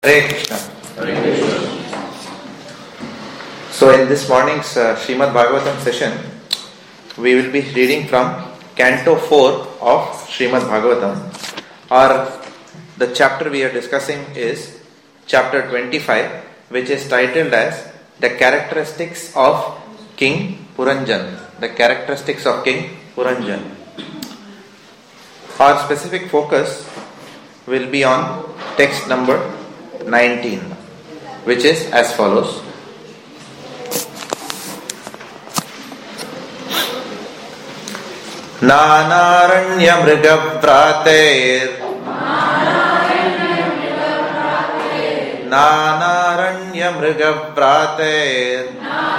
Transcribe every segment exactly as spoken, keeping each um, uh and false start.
Hare Krishna. Hare Krishna. So in this morning's uh, Srimad Bhagavatam session, we will be reading from Canto four of Srimad Bhagavatam. Or the chapter we are discussing is chapter twenty-five, which is titled as The Characteristics of King Puranjan. The Characteristics of King Puranjan. Our specific focus will be on text number nineteen, which is as follows. Nanaranya mriga prater Nanaranya mriga prater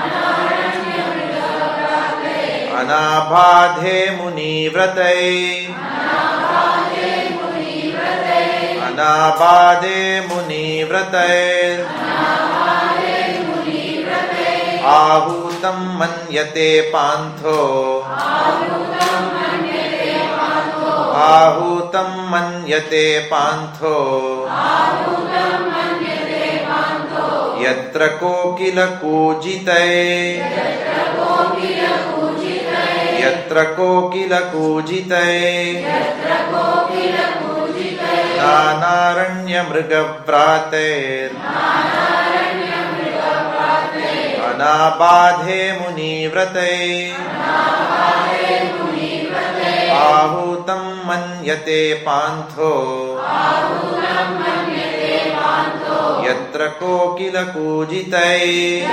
Anabhadhe muni vratai Anabhadhe muni vratai Ahutam manyate pantho Ahutam manyate pantho Yatra kokila kujitai Yatra kokila kujitai Nanaranya mriga prater Anabhadhe muni vratai Ahutam manyate pantho Yatra kokila kujitai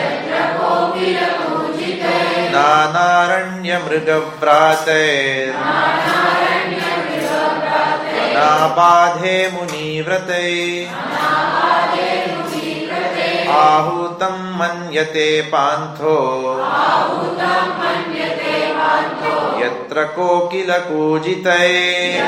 Nanaranya mriga prater Anabhadhe muni vratai Ahutam manyate pantho Yatra kokila kujitai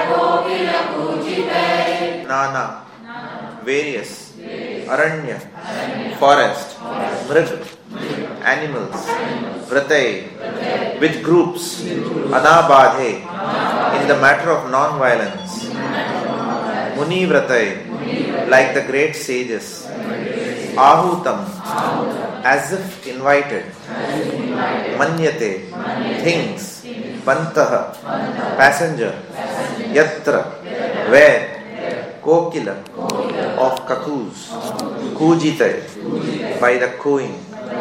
Nana, various, aranya, forest, mrig, animals, vratai, with groups, anabhadhe, in the matter of non-violence, muni vratai, like the great sages, ahutam, as if invited, manyate, things, pantaha, passenger, yatra, where, kokila, of cuckoos, kujitai, by the cooing.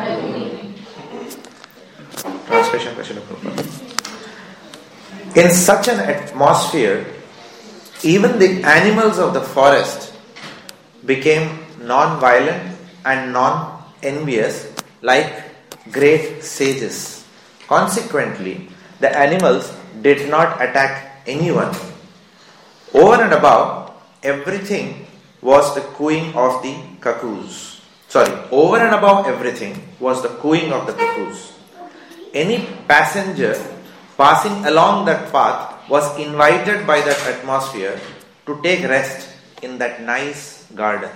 Translation question of Prabhupada. In such an atmosphere, even the animals of the forest became non-violent and non-envious like great sages. Consequently, the animals did not attack anyone. Over and above, everything was the cooing of the cuckoos. Sorry, over and above everything was the cooing of the cuckoos. Any passenger passing along that path was invited by that atmosphere to take rest in that nice garden.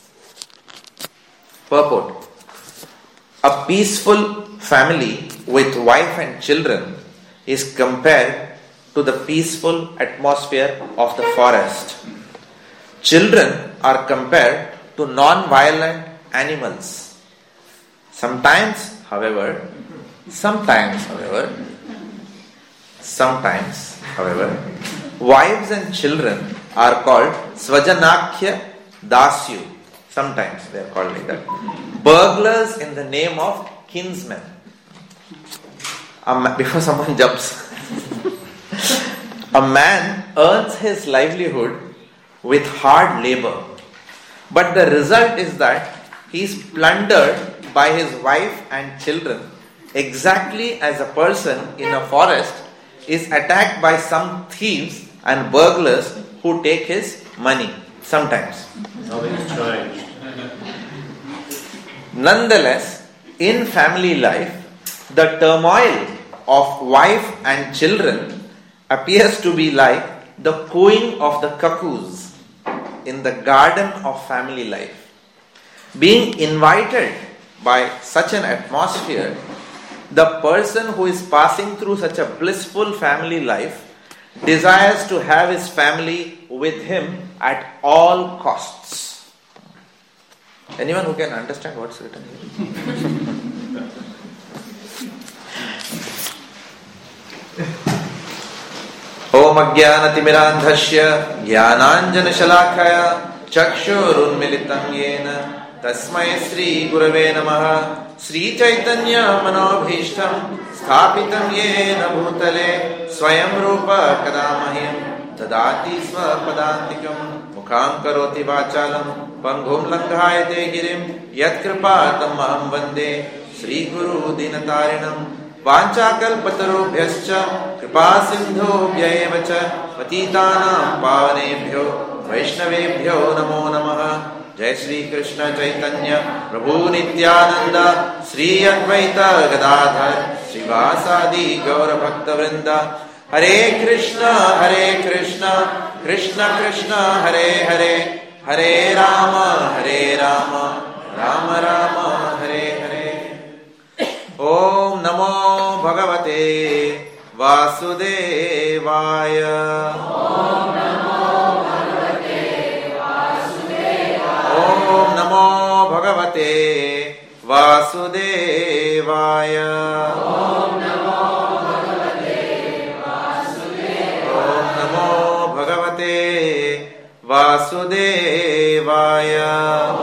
Purport. A peaceful family with wife and children is compared to the peaceful atmosphere of the forest. Children are compared to non-violent animals. Sometimes, however, sometimes, however, sometimes, however, wives and children are called Svajanakya Dasyu. Sometimes they are called like that. Burglars in the name of kinsmen. Um, before someone jumps. A man earns his livelihood with hard labor, but the result is that he is plundered by his wife and children, exactly as a person in a forest is attacked by some thieves and burglars who take his money. Sometimes. Nothing's changed. Nonetheless, in family life, the turmoil of wife and children appears to be like the cooing of the cuckoos in the garden of family life. Being invited by such an atmosphere, the person who is passing through such a blissful family life desires to have his family with him at all costs. Anyone who can understand what's written here? Om Ajnanatimidandhasya Jnananjanashalakaya Chakshurunmilitam Yena Tasmai Sri Gurave Namaha Sri Chaitanya Manobhishtam Sthapitam Yena Bhutale Swayam Rupa Kadamahim Tadati Swapadantikam Mukham Karoti Vachalam Panghum Langhayate Girim Yat Kripatam Maham Vande Sri Guru Dinatarinam Vanchakalpatarubhyascha Kripa Sindhubhya cha Patitanam Pavanebhyo Vaishnavebhyo Namo Namaha Jai Sri Krishna Chaitanya Prabhu Nityananda Sri Advaita Gadadhar Srivasadi Gaura Bhakta Vrinda Hare Krishna Hare Krishna Krishna Krishna Hare Hare Hare Rama Hare Rama Rama Rama Hare Hare Om Namo Bhagavate Vasudevaya Om Namo Bhagavate Vasudevaya Om Namo Bhagavate Vasudevaya Om Namo Bhagavate Vasudevaya Om Namo Bhagavate Vasudevaya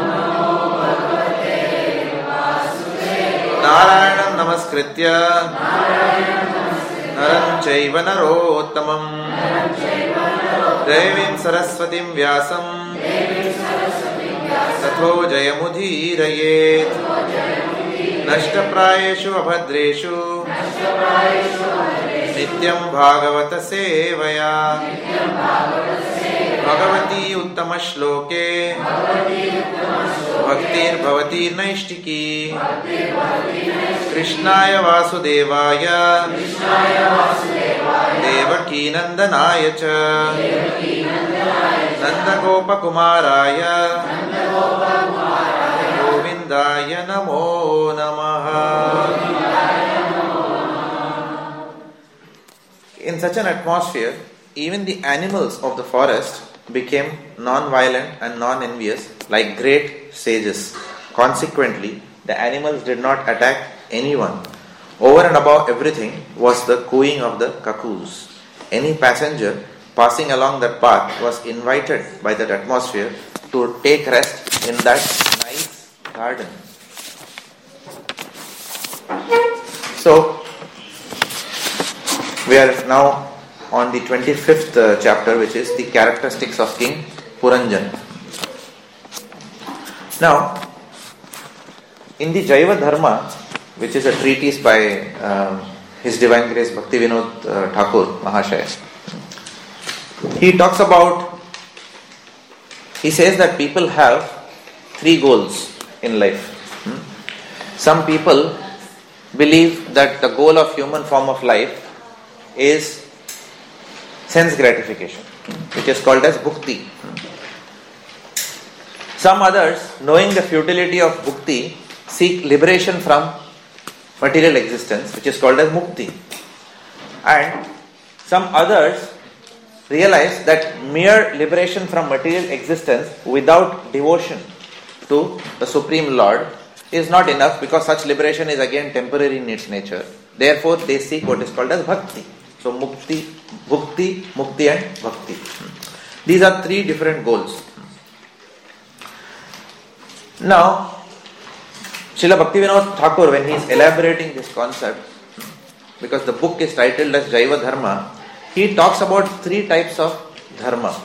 Narayanam Namaskritya Naram Chaiva Narottamam Devim Saraswatim Vyasam Tatho Jayamudhirayet Nashtaprayeshu Abhadreshu Nityam Bhagavata Sevaya Bhagavati Uttama Shloke Bhaktir Bhavati Naishtiki Krishnaya Vasudevaya Devaki Nandanaya cha Nandagopa Kumaraya Govindaya Namo Namaha. In such an atmosphere, even the animals of the forest became non-violent and non-envious like great sages. Consequently, the animals did not attack anyone. Over and above everything was the cooing of the cuckoos. Any passenger passing along that path was invited by that atmosphere to take rest in that nice garden. So, we are now on the twenty-fifth uh, chapter, which is the characteristics of King Puranjan. Now, in the Jaiva Dharma, which is a treatise by uh, His Divine Grace Bhakti Vinod uh, Thakur Mahashaya, he talks about, he says that people have three goals in life. Hmm? Some people believe that the goal of human form of life is sense gratification, which is called as bhukti. Some others, knowing the futility of bhukti, seek liberation from material existence, which is called as mukti. And some others realize that mere liberation from material existence without devotion to the Supreme Lord is not enough, because such liberation is again temporary in its nature. Therefore, they seek what is called as bhakti. So, mukti, bhukti, mukti and bhakti. These are three different goals. Now, Srila Bhaktivinoda Thakur, when he is elaborating this concept, because the book is titled as Jaiva Dharma, he talks about three types of dharma.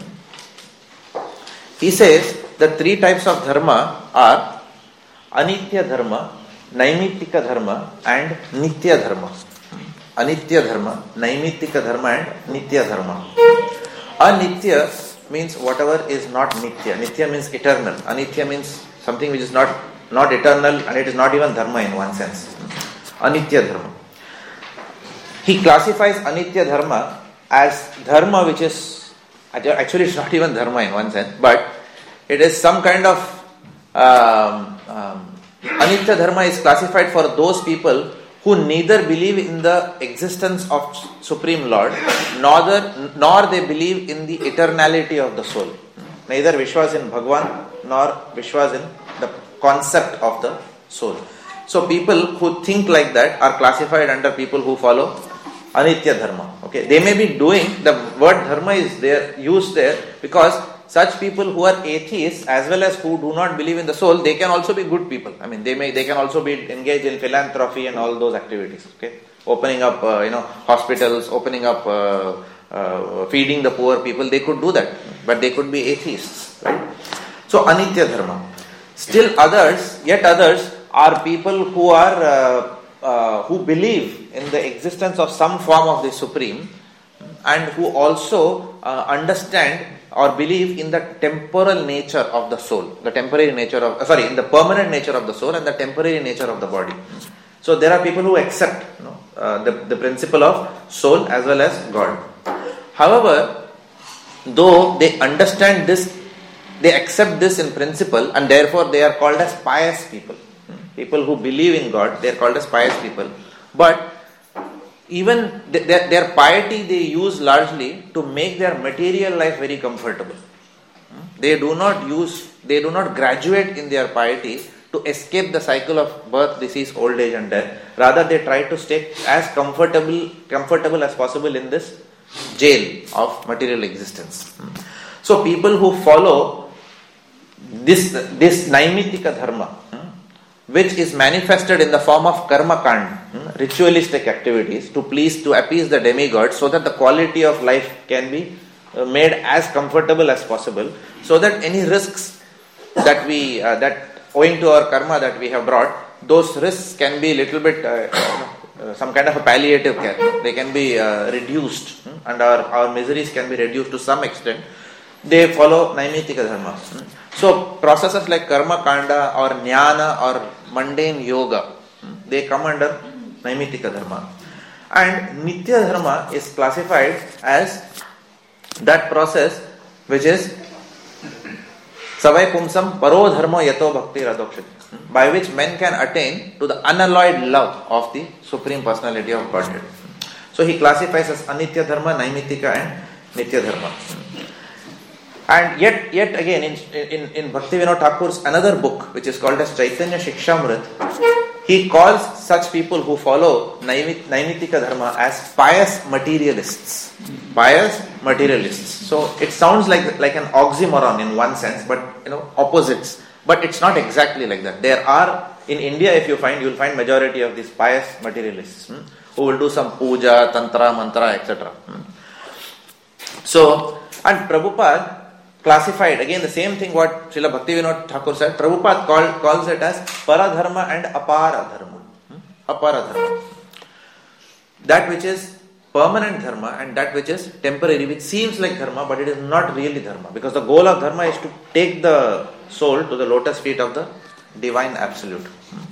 He says the three types of dharma are Anitya Dharma, Naimittika Dharma and Nitya Dharma. Anitya Dharma, Naimittika Dharma and Nitya Dharma. Anitya means whatever is not Nitya. Nitya means eternal. Anitya means something which is not, not eternal, and it is not even Dharma in one sense. Anitya Dharma. He classifies Anitya Dharma as Dharma which is, actually it's not even Dharma in one sense, but it is some kind of um, um, Anitya Dharma is classified for those people who neither believe in the existence of Supreme Lord, nor, nor they believe in the eternality of the soul. Neither Vishwas in Bhagwan nor Vishwas in the concept of the soul. So people who think like that are classified under people who follow Anitya Dharma. Okay, they may be doing, the word dharma is there, used there because such people who are atheists as well as who do not believe in the soul, they can also be good people. I mean, they may, they can also be engaged in philanthropy and all those activities. Okay, opening up, uh, you know, hospitals, opening up, uh, uh, feeding the poor people. They could do that, but they could be atheists, right? So Anitya Dharma. Still others, yet others are people who are uh, uh, who believe in the existence of some form of the Supreme, and who also uh, understand or believe in the temporal nature of the soul, the temporary nature of, uh, sorry, in the permanent nature of the soul and the temporary nature of the body. So there are people who accept, you know, uh, the, the principle of soul as well as God. However, though they understand this, they accept this in principle, and therefore they are called as pious people. People who believe in God, they are called as pious people. But even their, their piety they use largely to make their material life very comfortable. They do not use, they do not graduate in their piety to escape the cycle of birth, disease, old age and death. Rather, they try to stay as comfortable, comfortable as possible in this jail of material existence. So people who follow this, this Naimitika Dharma, which is manifested in the form of karma kand, ritualistic activities to please, to appease the demigods, so that the quality of life can be made as comfortable as possible, so that any risks that we, uh, that owing to our karma that we have brought, those risks can be little bit, uh, uh, some kind of a palliative care. They can be uh, reduced, and our, our miseries can be reduced to some extent. They follow Naimitika Dharma. So processes like karma kanda or jnana or mundane yoga, they come under Naimitika Dharma. And Nitya Dharma is classified as that process which is Savai Pumsam Paro Dharma Yato Bhakti Radokshati, by which men can attain to the unalloyed love of the Supreme Personality of Godhead. So he classifies as Anitya Dharma, Naimitika and Nitya Dharma. And yet, yet again, in, in, in Bhaktivinoda Thakur's another book, which is called as Chaitanya Shikshamrit, he calls such people who follow Naimitika Dharma as pious materialists. Pious materialists. So it sounds like, like an oxymoron in one sense, but you know, opposites. But it's not exactly like that. There are, in India, if you find, you will find majority of these pious materialists hmm, who will do some puja, tantra, mantra, et cetera. Hmm. So, and Prabhupada classified, again the same thing what Srila Bhaktivinoda Thakur said, Prabhupada call, calls it as Paradharma and Aparadharma. Hmm? Aparadharma. That which is permanent dharma and that which is temporary, which seems like dharma, but it is not really dharma. Because the goal of dharma is to take the soul to the lotus feet of the divine absolute.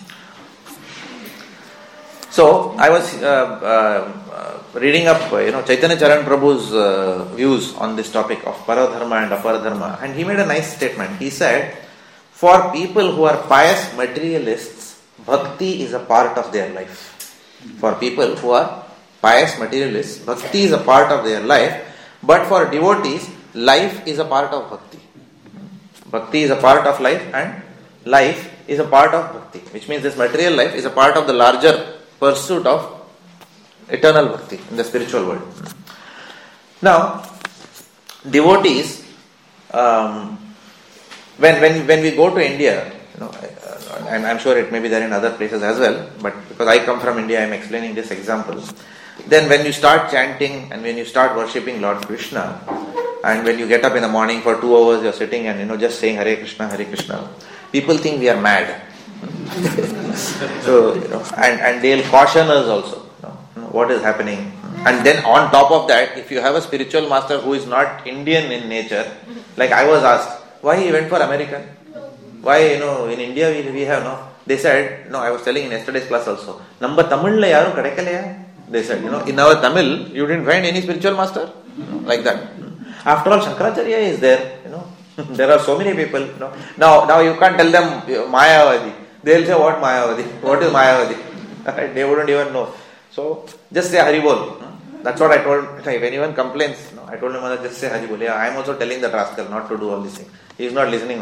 So I was uh, uh, reading up, uh, you know, Chaitanya Charan Prabhu's uh, views on this topic of Paradharma and Aparadharma, and he made a nice statement. He said, for people who are pious materialists, bhakti is a part of their life. For people who are pious materialists, bhakti is a part of their life, but for devotees, life is a part of bhakti. Bhakti is a part of life and life is a part of bhakti, which means this material life is a part of the larger pursuit of eternal bhakti in the spiritual world. Now, devotees, um, when when when we go to India, you know, and I'm sure it may be there in other places as well, but because I come from India, I'm explaining this example. Then when you start chanting and when you start worshipping Lord Krishna, and when you get up in the morning for two hours, you're sitting and you know just saying Hare Krishna, Hare Krishna, people think we are mad. So, you know, and, and they'll caution us also, you know, what is happening. And then on top of that, if you have a spiritual master who is not Indian in nature, like I was asked, why he went for American? Why, you know, in India we, we have, no? They said, no, I was telling in yesterday's class also, Namba Tamil la yaru kadekaleya? They said, you know, in our Tamil, you didn't find any spiritual master? Like that. After all, Shankaracharya is there, you know. There are so many people, you know. Now, now you can't tell them Mayavadi. They'll say, what Mayavadi? What is Mayavadi? They wouldn't even know. So, just say Haribol. That's what I told. If anyone complains, no, I told him, just say Haribol. Yeah, I am also telling that rascal not to do all these things. He is not listening only.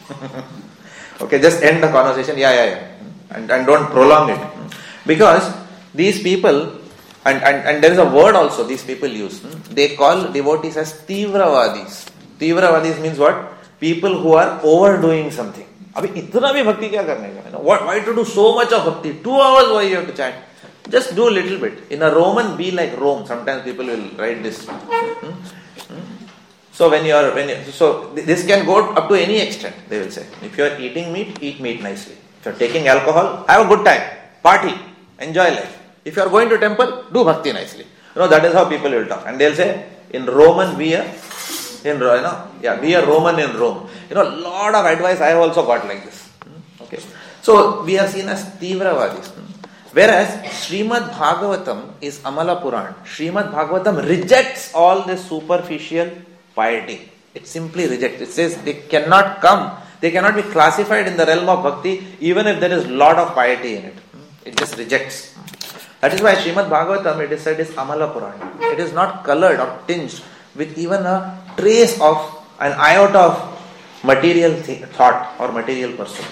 Okay, just end the conversation. Yeah, yeah, yeah. And, and don't prolong it. Because these people, and, and, and there is a word also these people use. They call devotees as Tivravadis. Tivravadis means what? People who are overdoing something. Abhi itna bhi bhakti kya karne ka? What, why to do so much of bhakti? Two hours why you have to chant? Just do a little bit. In a Roman, be like Rome. Sometimes people will write this. Hmm? Hmm? So when you are, when you, so this can go up to any extent. They will say, if you are eating meat, eat meat nicely. If you are taking alcohol, have a good time, party, enjoy life. If you are going to temple, do bhakti nicely. You know, that is how people will talk. And they will say, in Roman, be a, in you know, yeah, be a Roman in Rome. You know, lot of advice I have also got like this. Okay, so we are seen as Tivravadis. Whereas Srimad Bhagavatam is Amala Puran. Srimad Bhagavatam rejects all this superficial piety. It simply rejects. It says they cannot come, they cannot be classified in the realm of bhakti even if there is lot of piety in it. It just rejects. That is why Srimad Bhagavatam, it is said, is Amala Puran. It is not colored or tinged with even a trace of an iota of material th- thought or material pursuit.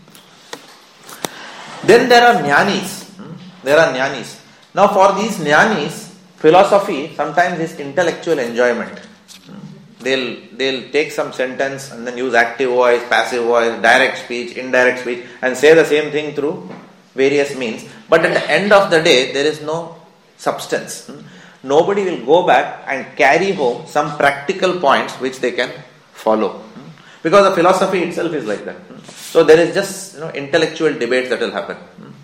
Then there are jnanis. There are jnanis. Now for these jnanis, philosophy sometimes is intellectual enjoyment. They'll they'll take some sentence and then use active voice, passive voice, direct speech, indirect speech, and say the same thing through various means. But at the end of the day, there is no substance. Nobody will go back and carry home some practical points which they can follow. Because the philosophy itself is like that. So there is just, you know, intellectual debate that will happen.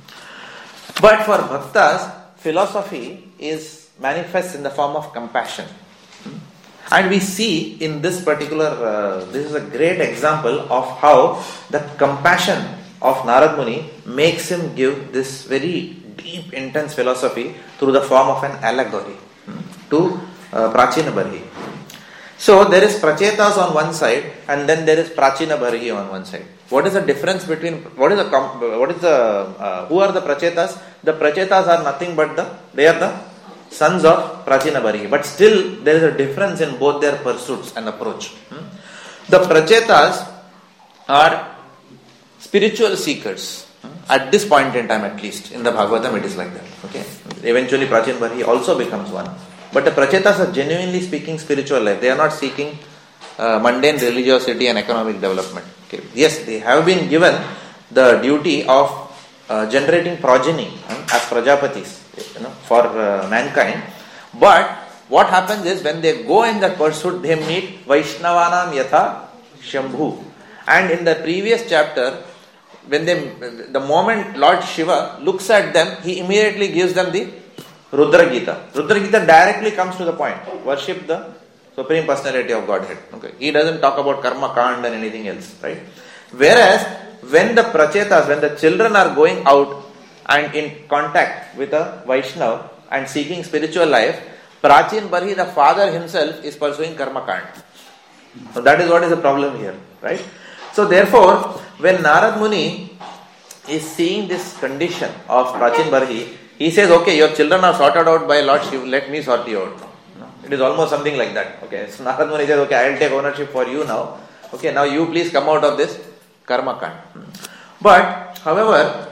But for bhaktas, philosophy is manifests in the form of compassion. And we see in this particular, uh, this is a great example of how the compassion of Narad Muni makes him give this very deep, intense philosophy through the form of an allegory to uh, Prachina Barhi. So there is Prachetas on one side and then there is Prachina Barhi on one side. What is the difference between, what is the, what is the, uh, who are the Prachetas? The Prachetas are nothing but the, they are the sons of Prachina Barhi. But still there is a difference in both their pursuits and approach. The Prachetas are spiritual seekers. At this point in time at least, in the Bhagavatam it is like that. Okay. Eventually Prachina Barhi also becomes one. But the Prachetas are genuinely speaking spiritual life. They are not seeking uh, mundane religiosity and economic development. Okay. Yes, they have been given the duty of uh, generating progeny um, as Prajapatis, you know, for uh, mankind. But what happens is when they go in that pursuit, they meet Vaishnavanam Yatha Shambhu. And in the previous chapter, when they, the moment Lord Shiva looks at them, he immediately gives them the Rudra Gita. Rudra Gita directly comes to the point. Worship the Supreme Personality of Godhead. Okay. He doesn't talk about Karma Kand and anything else, right? Whereas when the Prachetas, when the children are going out and in contact with a Vaishnava and seeking spiritual life, Prachin Barhi, the father himself, is pursuing Karma Kand. So that is what is the problem here, right? So therefore, when Narad Muni is seeing this condition of Prachin Barhi, he says, okay, your children are sorted out by Lord Shiva, let me sort you out. It is almost something like that. Okay, so Narad Muni says, okay, I will take ownership for you now. Okay, now you please come out of this Karma Kand. But, however,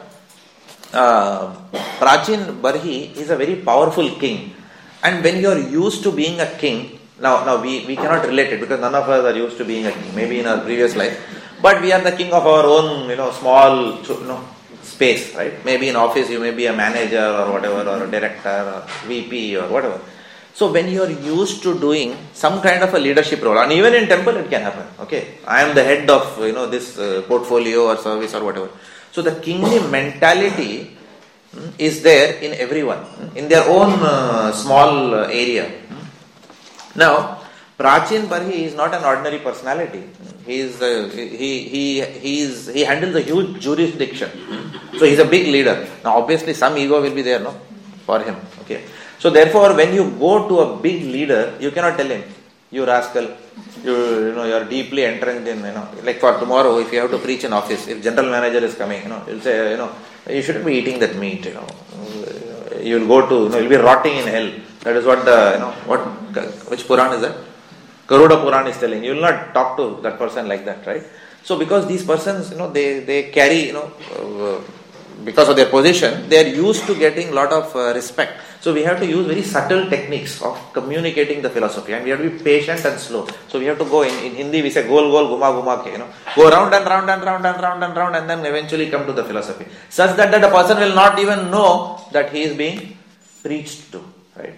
uh, Prachin Barhi is a very powerful king. And when you are used to being a king, now, now we, we cannot relate it because none of us are used to being a king, maybe in our previous life. But we are the king of our own, you know, small, you know, space, right? Maybe in office you may be a manager or whatever, or a director or V P or whatever. So when you are used to doing some kind of a leadership role, and even in temple it can happen. Okay, I am the head of, you know, this uh, portfolio or service or whatever. So the kingly mentality mm, is there in everyone, mm, in their own uh, small uh, area. Mm. Now, Prachin Barhi is not an ordinary personality. He is uh, he he he is he handles a huge jurisdiction. So he is a big leader. Now, obviously, some ego will be there, no, for him. Okay. So therefore, when you go to a big leader, you cannot tell him, you rascal, you you know you are deeply entrenched in, you know, like for tomorrow, if you have to preach in office, if general manager is coming, you know, he'll say, you know, you shouldn't be eating that meat, you know, you will go to, you know, you'll be rotting in hell. That is what the, you know, what, which Puran is that? Garuda Puran is telling. You will not talk to that person like that, right? So because these persons, you know, they, they carry, you know, uh, because of their position, they are used to getting a lot of uh, respect. So we have to use very subtle techniques of communicating the philosophy, and we have to be patient and slow. So we have to go in, in Hindi we say gol gol guma guma ke, you know, go round and round and round and round and round and then eventually come to the philosophy. Such that, that the person will not even know that he is being preached to. Right?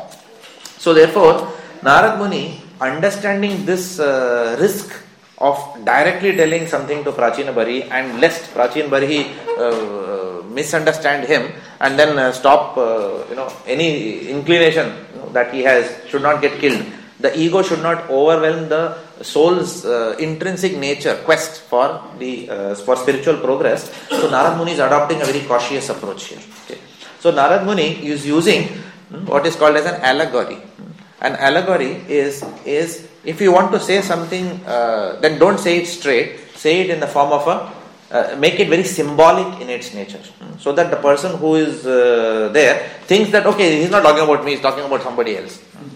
So therefore, Narad Muni, understanding this uh, risk of directly telling something to Prachina Bari, and lest Prachina Bari uh, misunderstand him and then uh, stop uh, you know any inclination you know, that he has should not get killed. The ego should not overwhelm the soul's uh, intrinsic nature, quest for the uh, for spiritual progress. So Narad Muni is adopting a very cautious approach here. Okay. So Narad Muni is using what is called as an allegory. An allegory is is if you want to say something, uh, then don't say it straight. Say it in the form of a, uh, make it very symbolic in its nature, so that the person who is uh, there thinks that okay, he's not talking about me, he's talking about somebody else.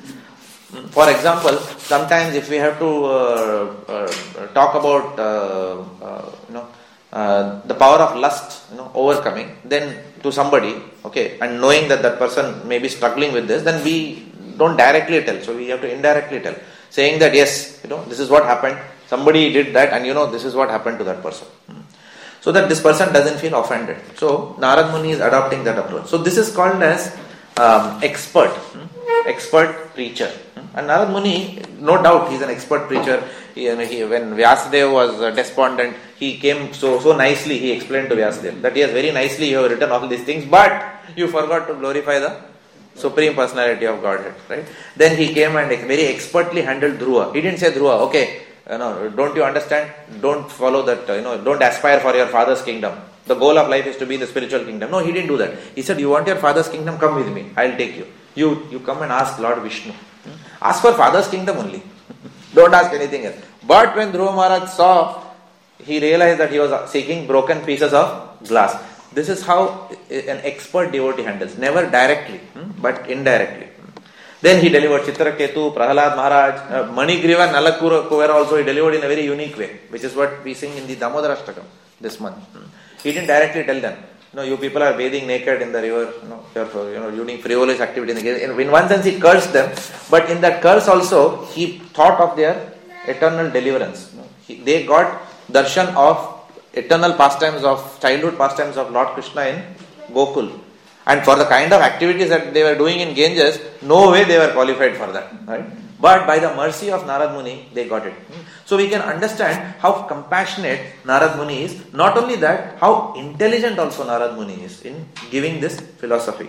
For example, sometimes if we have to uh, uh, talk about uh, uh, you know uh, the power of lust, you know, overcoming, then to somebody, okay, and knowing that that person may be struggling with this, then we don't directly tell. So we have to indirectly tell, saying that yes, you know, this is what happened. Somebody did that, and you know, this is what happened to that person. So that this person doesn't feel offended. So Narad Muni is adopting that approach. So this is called as um, expert, expert preacher. And Narad Muni, no doubt, he's an expert preacher. He, you know, he, when Vyasadeva was uh, despondent, he came so so nicely. He explained to Vyasadeva that yes, very nicely you have written all these things, but you forgot to glorify the Supreme Personality of Godhead. Right? Then he came and very expertly handled Dhruva. He didn't say Dhruva, okay, you know, don't you understand? Don't follow that. Uh, you know, don't aspire for your father's kingdom. The goal of life is to be in the spiritual kingdom. No, he didn't do that. He said, you want your father's kingdom? Come with me. I'll take you. You you come and ask Lord Vishnu. Ask for father's kingdom only. Don't ask anything else. But when Dhruva Maharaj saw, he realized that he was seeking broken pieces of glass. This is how an expert devotee handles. Never directly, but indirectly. Then he delivered Chitraketu, Prahalad Maharaj, uh, Manigriva, Nalakura also he delivered in a very unique way, which is what we sing in the Damodarashtakam this month. He didn't directly tell them, you know, you people are bathing naked in the river, you know, you're you know, doing frivolous activity in the river. In one sense he cursed them, but in that curse also he thought of their eternal deliverance. You know, he, they got darshan of eternal pastimes of, childhood pastimes of Lord Krishna in Gokul. And for the kind of activities that they were doing in Ganges, no way they were qualified for that. Right? But by the mercy of Narad Muni, they got it. So we can understand how compassionate Narad Muni is. Not only that, how intelligent also Narad Muni is in giving this philosophy.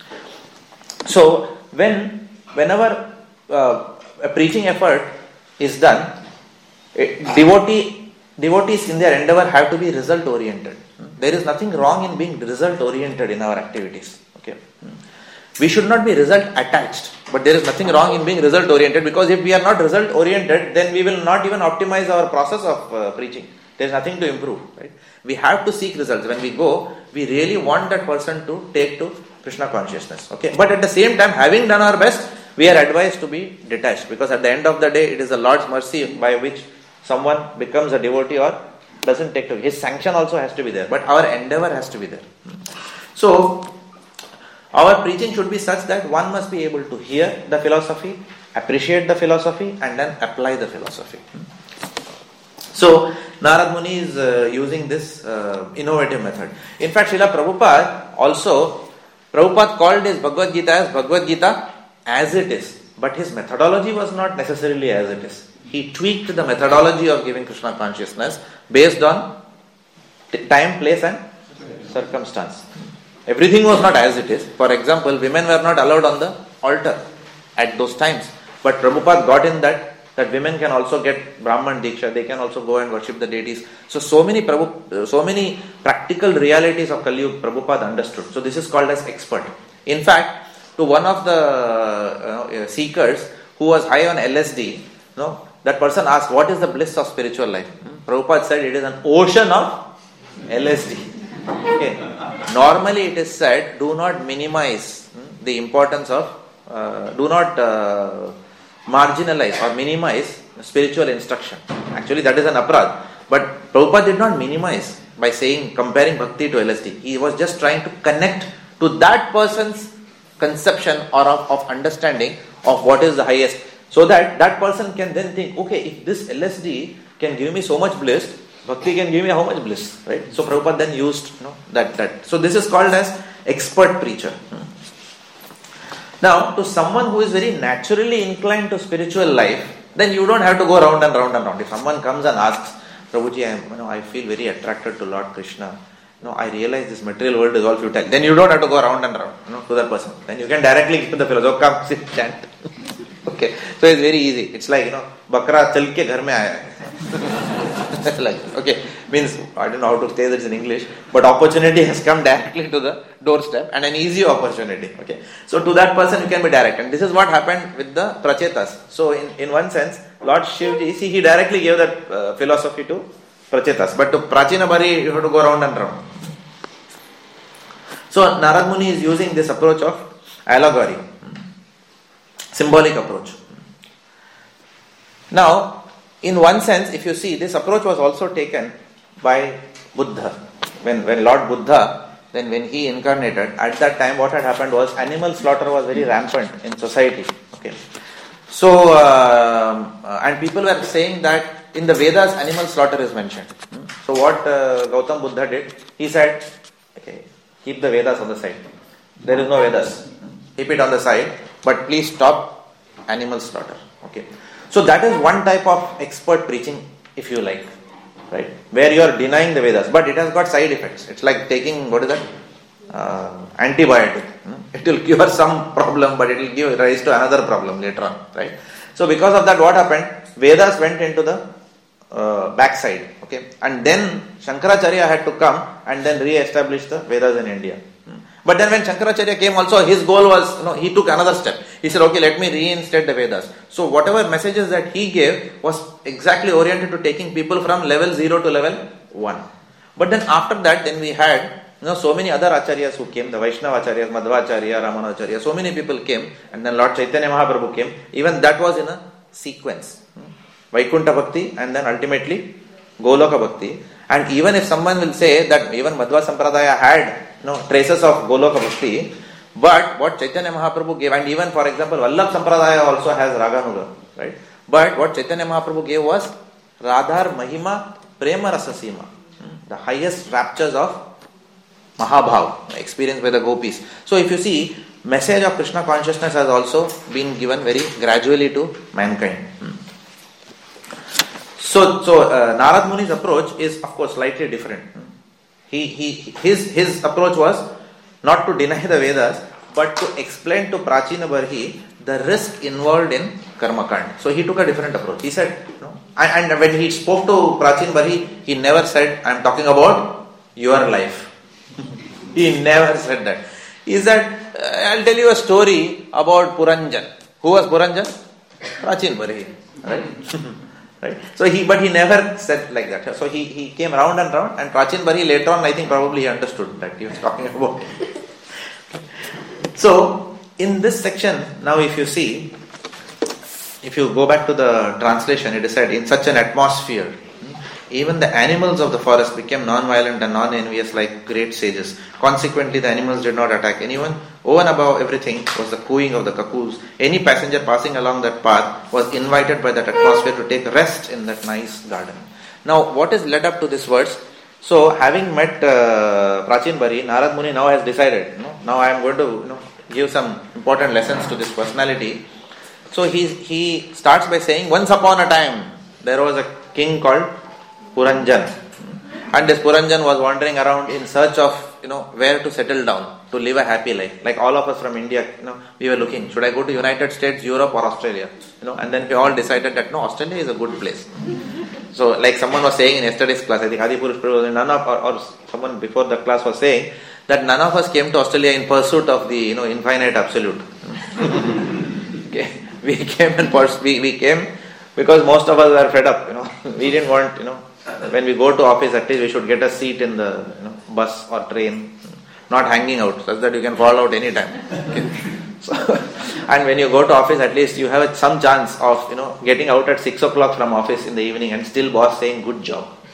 So when whenever uh, a preaching effort is done, it, devotee, devotees in their endeavor have to be result oriented. There is nothing wrong in being result oriented in our activities. Okay, we should not be result attached, but there is nothing wrong in being result oriented, because if we are not result oriented, then we will not even optimize our process of uh, preaching. There is nothing to improve. Right? We have to seek results. When we go, we really want that person to take to Krishna consciousness. Okay, but at the same time, having done our best, we are advised to be detached, because at the end of the day, it is the Lord's mercy by which someone becomes a devotee or doesn't take to his sanction also has to be there, but our endeavor has to be there. So our preaching should be such that one must be able to hear the philosophy, appreciate the philosophy, and then apply the philosophy. So Narad Muni is uh, using this uh, innovative method. In fact, Srila Prabhupada also, Prabhupada called his Bhagavad Gita as Bhagavad Gita as it is, but his methodology was not necessarily as it is. He tweaked the methodology of giving Krishna consciousness based on t- time, place and circumstance. Everything was not as it is. For example, women were not allowed on the altar at those times. But Prabhupada got in that, that women can also get Brahman Diksha, they can also go and worship the deities. So, so many Prabhu, so many practical realities of Kali Yuga Prabhupada understood. So, this is called as expert. In fact, to one of the uh, seekers who was high on L S D, you know, that person asked, what is the bliss of spiritual life? Hmm? Prabhupada said it is an ocean of L S D. Okay. Normally it is said, do not minimize hmm, the importance of, uh, do not uh, marginalize or minimize spiritual instruction. Actually that is an aparad. But Prabhupada did not minimize by saying, comparing bhakti to L S D. He was just trying to connect to that person's conception or of, of understanding of what is the highest, so that that person can then think, okay, if this L S D can give me so much bliss, bhakti can give me how much bliss, right? So Prabhupada then used, you know, that, that. So this is called as expert preacher. Now, to someone who is very naturally inclined to spiritual life, then you don't have to go round and round and round. If someone comes and asks, Prabhuji, I, am, you know, I feel very attracted to Lord Krishna. You know, I realize this material world is all futile. Then you don't have to go round and round, you know, to that person. Then you can directly give the fellow, oh, come, sit, chant. Okay, so it's very easy. It's like, you know, Bakra chal ke ghar mein aaya hai. Like, okay, means, I don't know how to say this in English, but opportunity has come directly to the doorstep and an easy opportunity. Okay, so to that person you can be direct. And this is what happened with the Prachetas. So in, in one sense, Lord Shivji, see, he directly gave that uh, philosophy to Prachetas. But to Prachina Bari, you have to go round and round. So Narad Muni is using this approach of allegory, symbolic approach. Now, in one sense, if you see, this approach was also taken by Buddha. When, when Lord Buddha, then when he incarnated, at that time what had happened was animal slaughter was very rampant in society. Okay, so uh, and people were saying that in the Vedas animal slaughter is mentioned. So what uh, Gautam Buddha did, he said, okay, keep the Vedas on the side. There is no Vedas. Keep it on the side, but please stop animal slaughter. Okay. So that is one type of expert preaching, if you like, right? Where you are denying the Vedas, but it has got side effects. It's like taking, what is that? Uh, antibiotic. It will cure some problem, but it will give rise to another problem later on, right? So because of that, what happened? Vedas went into the uh, backside, okay? And then Shankaracharya had to come and then re-establish the Vedas in India. But then when Shankaracharya came also, his goal was, you know, he took another step. He said, okay, let me reinstate the Vedas. So whatever messages that he gave was exactly oriented to taking people from level zero to level one. But then after that, then we had, you know, so many other acharyas who came, the Vaishnava acharyas, Madhvacharya, Ramanacharya, so many people came, and then Lord Chaitanya Mahaprabhu came. Even that was in a sequence. Vaikunta Bhakti and then ultimately Goloka Bhakti. And even if someone will say that even Madhva Sampradaya had, you know, traces of Goloka Bhakti, but what Chaitanya Mahaprabhu gave, and even for example Vallabh Sampradaya also has Raganuga, right? But what Chaitanya Mahaprabhu gave was Radhar Mahima Prema Rasasima, the highest raptures of Mahabhav, experienced by the gopis. So if you see, message of Krishna consciousness has also been given very gradually to mankind. So, so uh, Narad Muni's approach is of course slightly different. He, he, his, his approach was not to deny the Vedas, but to explain to Prachina Barhi the risk involved in Karma Kand. So he took a different approach. He said, no, and, and when he spoke to Prachina Barhi, he never said, I am talking about your life. He never said that. He said, I'll tell you a story about Puranjan. Who was Puranjan? Prachina Barhi. Right? Right? So he, but he never said like that. So he, he came round and round, and Prachin Bari later on, I think probably he understood that he was talking about. So in this section, now if you see, if you go back to the translation, it is said, in such an atmosphere, even the animals of the forest became non-violent and non-envious like great sages. Consequently, the animals did not attack anyone. Over and above everything was the cooing of the cuckoos. Any passenger passing along that path was invited by that atmosphere to take rest in that nice garden. Now, what is led up to this verse? So, having met uh, Prachin Bari, Narad Muni now has decided, you know, now I am going to, you know, give some important lessons to this personality. So, he, he starts by saying, once upon a time, there was a king called Puranjan. And this Puranjan was wandering around in search of, you know, where to settle down, to live a happy life. Like all of us from India, you know, we were looking, should I go to United States, Europe or Australia? You know, and then we all decided that no, Australia is a good place. So like someone was saying in yesterday's class, I think Adipurush was none of, or, or someone before the class was saying that none of us came to Australia in pursuit of the, you know, infinite absolute. Okay, we came and pers- we, we came because most of us were fed up, you know. We didn't want, you know, when we go to office, at least we should get a seat in the, you know, bus or train, not hanging out, such that you can fall out anytime. Okay. So, and when you go to office, at least you have some chance of, you know, getting out at six o'clock from office in the evening and still boss saying good job.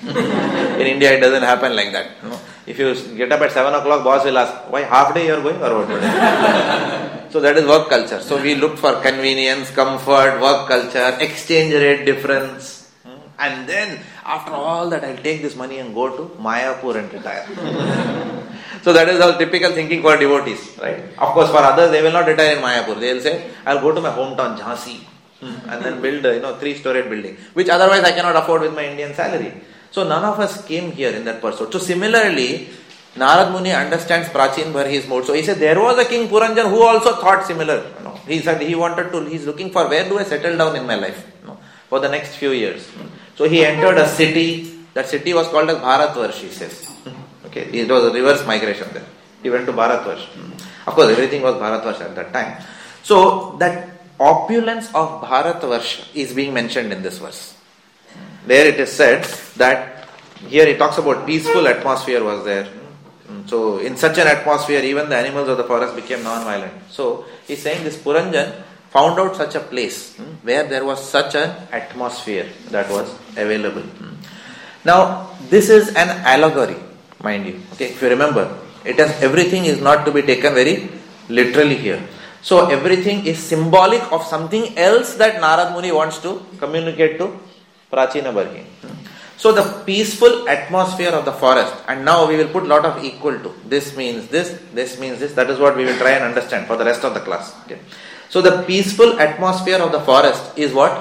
In India, it doesn't happen like that. You know? If you get up at seven o'clock, boss will ask, why half day you are going or what? So that is work culture. So we look for convenience, comfort, work culture, exchange rate difference. And then after all that, I'll take this money and go to Mayapur and retire. So that is our typical thinking for devotees, right? Of course, for others, they will not retire in Mayapur. They will say, I'll go to my hometown, Jhansi, and then build a you know, three-storied building, which otherwise I cannot afford with my Indian salary. So none of us came here in that pursuit. So similarly, Narad Muni understands Prachin Bharhi's mode. So he said, there was a king Puranjan who also thought similar. You know, he said he wanted to, he's looking for where do I settle down in my life you know, for the next few years. So he entered a city. That city was called as Bharatvarsh, he says. Okay, it was a reverse migration there. He went to Bharatvarsh. Of course, everything was Bharatvarsh at that time. So that opulence of Bharatvarsh is being mentioned in this verse. There it is said that here it talks about peaceful atmosphere was there. So in such an atmosphere, even the animals of the forest became non-violent. So he's saying this Puranjan found out such a place where there was such an atmosphere that was available. Now this is an allegory, mind you. Okay, if you remember, it has everything is not to be taken very literally here. So everything is symbolic of something else that Narad Muni wants to communicate to Prachina Bharhi. So the peaceful atmosphere of the forest, and now we will put lot of equal to. This means this, this means this. That is what we will try and understand for the rest of the class. Okay. So the peaceful atmosphere of the forest is what?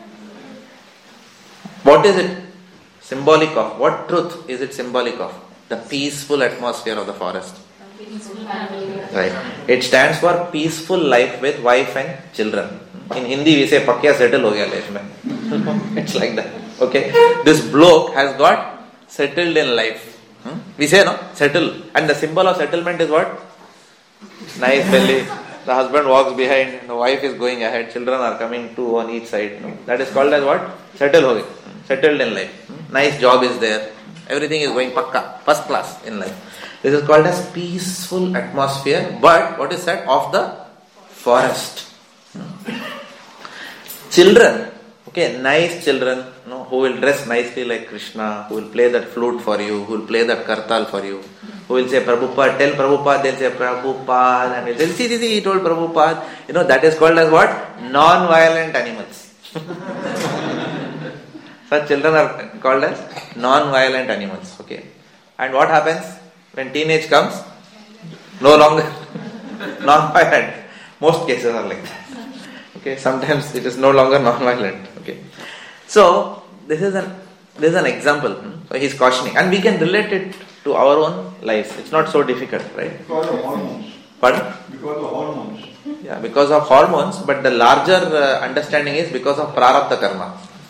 What is it symbolic of? What truth is it symbolic of? The peaceful atmosphere of the forest. Right. It stands for peaceful life with wife and children. In Hindi we say pakya settle ho gaya life mein. It's like that. Okay. This bloke has got settled in life. Hmm? We say no, settle. And the symbol of settlement is what? Nice belly. The husband walks behind, the wife is going ahead, children are coming two on each side. No? That is called as what? Settle ho gaya. Settled in life. Hmm? Nice job is there. Everything is going pakka, first class in life. This is called as peaceful atmosphere, but what is said? Of the forest. Children, okay, nice children, you know, who will dress nicely like Krishna, who will play that flute for you, who will play that kartal for you, who will say Prabhupada, tell Prabhupada, they'll say Prabhupada, and they'll say, see, see, see, he told Prabhupada. You know, that is called as what? Non-violent animals. Such children are called as non-violent animals, okay. And what happens when teenage comes? No longer non-violent. Most cases are like that. Okay, sometimes it is no longer non-violent. Okay, so this is an this is an example. So he's cautioning, and we can relate it to our own lives. It's not so difficult, right? Because of hormones. Pardon? Because of hormones. Yeah, because of hormones. But the larger uh, understanding is because of prarabdha karma.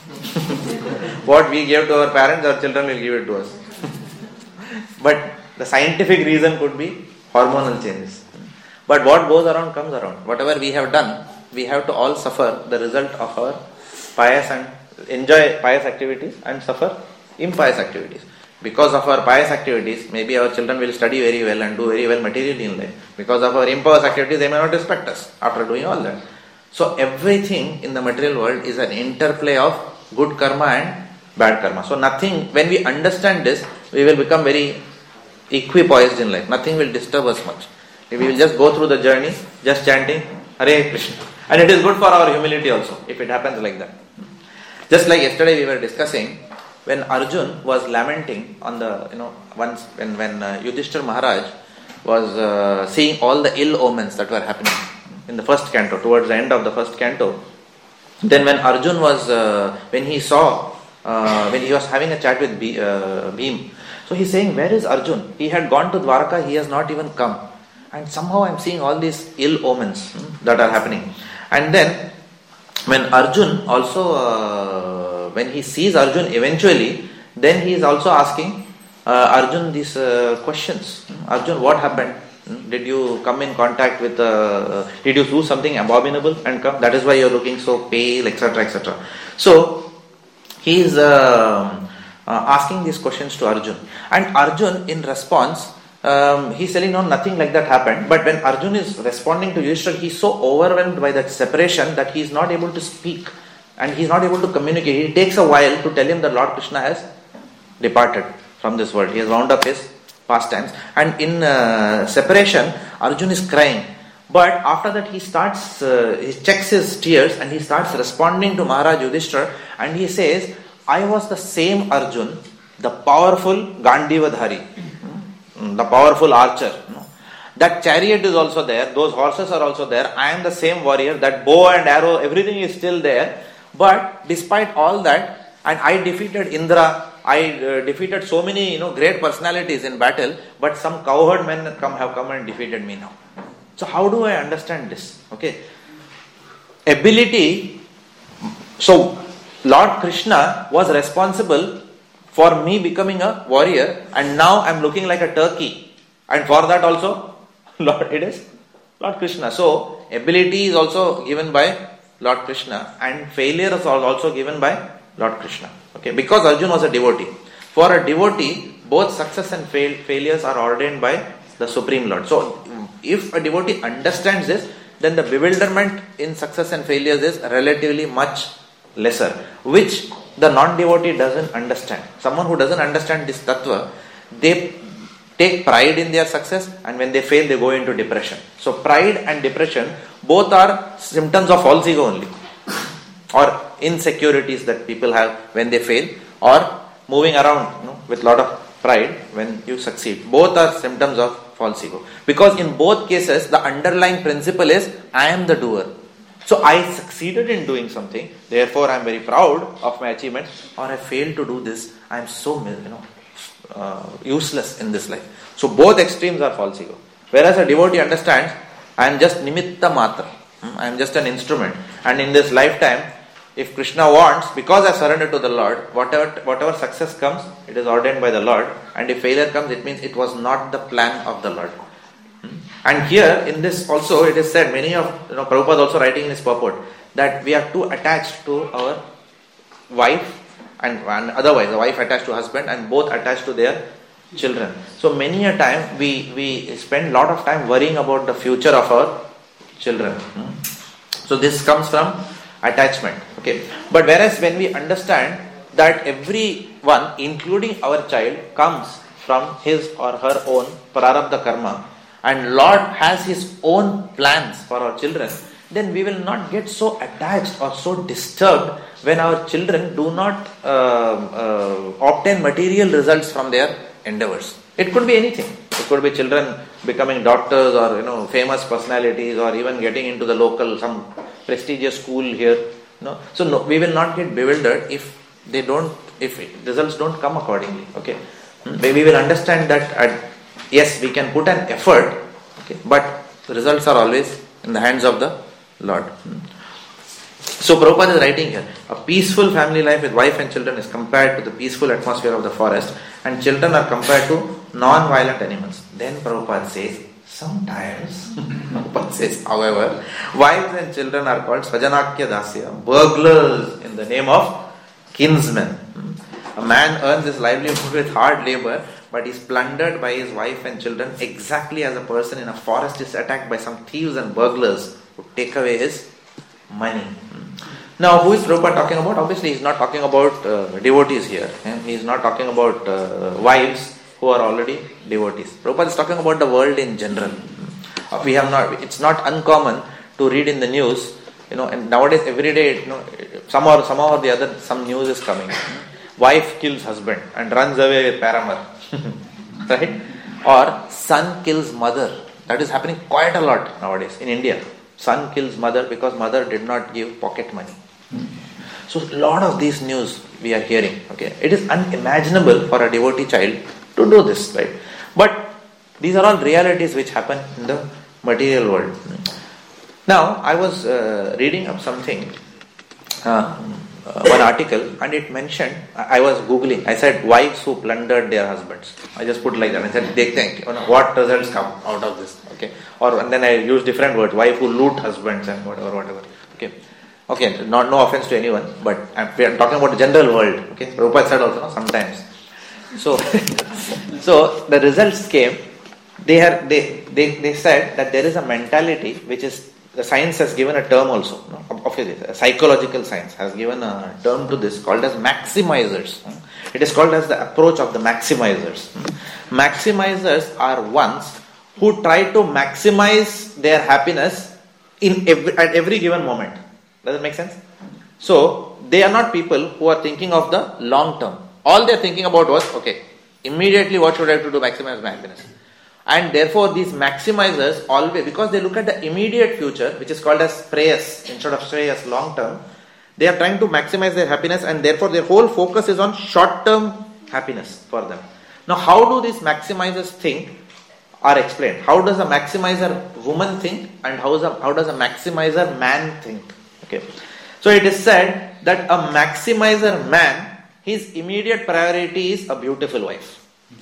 What we give to our parents, our children will give it to us. But the scientific reason could be hormonal changes. But what goes around comes around. Whatever we have done, we have to all suffer the result of our pious and enjoy pious activities and suffer impious activities. Because of our pious activities, maybe our children will study very well and do very well materially in life. Because of our impious activities, they may not respect us after doing all that. So everything in the material world is an interplay of good karma and bad karma. So nothing, when we understand this, we will become very equipoised in life. Nothing will disturb us much. We will just go through the journey, just chanting Hare Krishna. And it is good for our humility also, if it happens like that. Just like yesterday we were discussing, when Arjun was lamenting on the, you know, once when, when uh, Yudhishthira Maharaj was uh, seeing all the ill omens that were happening in the first canto, towards the end of the first canto, then when Arjun was, uh, when he saw, uh, when he was having a chat with Be- uh, Bhim, so he's saying, where is Arjun? He had gone to Dwaraka, he has not even come. And somehow I'm seeing all these ill omens hmm, that are happening. And then, when Arjun also, uh, when he sees Arjun eventually, then he is also asking uh, Arjun these uh, questions. Arjun, what happened? Did you come in contact with, uh, did you do something abominable and come? That is why you are looking so pale, et cetera, et cetera. So, he is uh, uh, asking these questions to Arjun. And Arjun, in response, Um, he's telling no, nothing like that happened. But when Arjun is responding to Yudhishthira, he's so overwhelmed by that separation that he's not able to speak and he's not able to communicate. It takes a while to tell him that Lord Krishna has departed from this world. He has wound up his pastimes. And in uh, separation, Arjun is crying. But after that he starts, uh, he checks his tears and he starts responding to Maharaj Yudhishthira, and he says, I was the same Arjun, the powerful Gandivadhari, the powerful archer. That chariot is also there, those horses are also there, I am the same warrior, that bow and arrow, everything is still there. But despite all that, and I defeated Indra, I uh, defeated so many you know great personalities in battle, but some cowherd men come have come and defeated me now. So how do I understand this? Okay, ability. So Lord Krishna was responsible for me becoming a warrior, and now I am looking like a turkey, and for that also Lord it is Lord Krishna. So ability is also given by Lord Krishna, and failure is also given by Lord Krishna. Okay, because Arjun was a devotee. For a devotee, both success and fail, failures are ordained by the Supreme Lord. So if a devotee understands this, then the bewilderment in success and failures is relatively much lesser, which the non-devotee doesn't understand. Someone who doesn't understand this tattva, they take pride in their success, and when they fail, they go into depression. So pride and depression both are symptoms of false ego only, or insecurities that people have when they fail, or moving around you know, with lot of pride when you succeed. Both are symptoms of false ego, because in both cases the underlying principle is I am the doer. So I succeeded in doing something, therefore I am very proud of my achievement, or I failed to do this, I am so you know uh, useless in this life. So both extremes are false ego. Whereas a devotee understands, I am just nimitta matra, I am just an instrument, and in this lifetime, if Krishna wants, because I surrender to the Lord, whatever whatever success comes, it is ordained by the Lord, and if failure comes, it means it was not the plan of the Lord. And here in this also it is said, many of you know Prabhupada also writing in his purport, that we are too attached to our wife, and, and otherwise the wife attached to husband, and both attached to their children. So many a time we we spend lot of time worrying about the future of our children. So this comes from attachment. Okay, but whereas when we understand that everyone, including our child, comes from his or her own prarabdha karma, and Lord has his own plans for our children, then we will not get so attached or so disturbed when our children do not uh, uh, obtain material results from their endeavors. It could be anything. It could be children becoming doctors, or you know famous personalities, or even getting into the local some prestigious school here. No, so no, we will not get bewildered if they don't, if results don't come accordingly. Okay, we will understand that at, yes, we can put an effort, okay, but the results are always in the hands of the Lord. So Prabhupada is writing here, a peaceful family life with wife and children is compared to the peaceful atmosphere of the forest, and children are compared to non-violent animals. Then Prabhupada says, sometimes, Prabhupada says, however, wives and children are called Svajanakya Dasya, burglars in the name of kinsmen. A man earns his livelihood with hard labor, but is plundered by his wife and children exactly as a person in a forest is attacked by some thieves and burglars who take away his money. Now, who is Prabhupada talking about? Obviously, he is not talking about uh, devotees here. He is not talking about uh, wives who are already devotees. Prabhupada is talking about the world in general. Uh, we have not. It's not uncommon to read in the news, you know, and nowadays every day, you know, somehow, somehow or the other, some news is coming. Wife kills husband and runs away with paramar, right? Or son kills mother. That is happening quite a lot nowadays in India. Son kills mother because mother did not give pocket money. So a lot of these news we are hearing. Okay, it is unimaginable for a devotee child to do this, right? But these are all realities which happen in the material world. Now, I was uh, reading up something, uh, uh, one article, and it mentioned, I was Googling, I said, wives who plundered their husbands. I just put like that. I said, they think, what results come out of this? Okay, or and then I used different words, wife who loot husbands and whatever, whatever. Okay, okay, not no offense to anyone, but I'm, we are talking about the general world. Okay, Prabhupada said also, sometimes. So, so the results came. They are they, they they said that there is a mentality which is, the science has given a term also. No? Obviously, psychological science has given a term to this called as maximizers. It is called as the approach of the maximizers. Maximizers are ones who try to maximize their happiness in every, at every given moment. Does it make sense? So, they are not people who are thinking of the long term. All they are thinking about was, okay, immediately what should I have to do to maximize my happiness? And therefore, these maximizers always, because they look at the immediate future, which is called as preyas, instead of shreyas, long term, they are trying to maximize their happiness, and therefore their whole focus is on short term happiness for them. Now, how do these maximizers think are explained? How does a maximizer woman think, and how, is a, how does a maximizer man think? Okay. So it is said that a maximizer man, his immediate priority is a beautiful wife.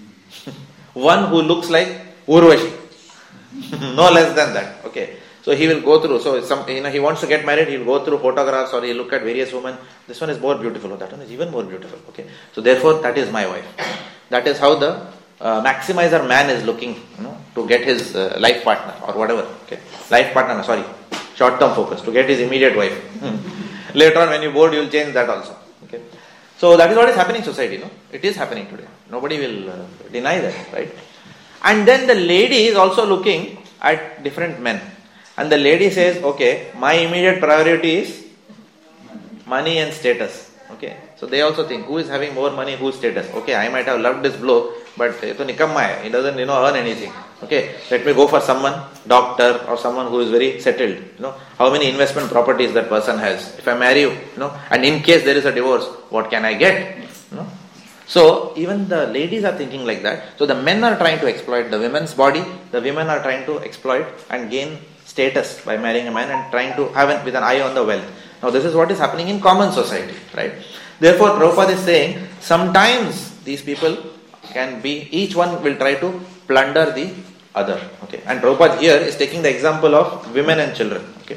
One who looks like Urvashi. No less than that. Okay. So he will go through, so some, you know, he wants to get married, he will go through photographs or he will look at various women. This one is more beautiful, that one is even more beautiful. Okay. So therefore that is my wife. That is how the uh, maximizer man is looking, you know, to get his uh, life partner or whatever. Okay. Life partner, sorry. Short term focus, to get his immediate wife. Later on when you bored, you will change that also. Okay. So that is what is happening in society. No? It is happening today. Nobody will uh, deny that, right? And then the lady is also looking at different men. And the lady says, okay, my immediate priority is money and status. Okay. So they also think, who is having more money, whose status? Okay, I might have loved this bloke, but he doesn't, you know, earn anything. Okay, let me go for someone, doctor or someone who is very settled. You know, how many investment properties that person has. If I marry you, you know, and in case there is a divorce, what can I get? You know? So even the ladies are thinking like that. So the men are trying to exploit the women's body. The women are trying to exploit and gain status by marrying a man and trying to have it with an eye on the wealth. Now this is what is happening in common society, right? Therefore, Prabhupada is saying, sometimes these people can be, each one will try to plunder the other. Okay, and Prabhupada here is taking the example of women and children. Okay,